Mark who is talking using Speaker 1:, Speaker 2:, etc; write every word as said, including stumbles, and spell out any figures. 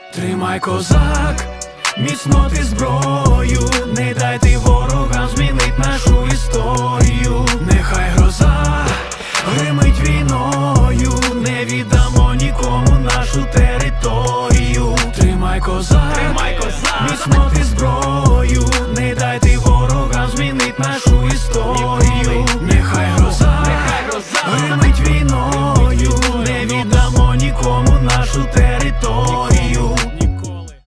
Speaker 1: Тримай, козак, міцно ти зброю, не дайте ворогам змінить нашу історію. Нехай гроза гримить війною, не віддамо нікому нашу територію. Тримай, козак, Тримай, козак, міцно ти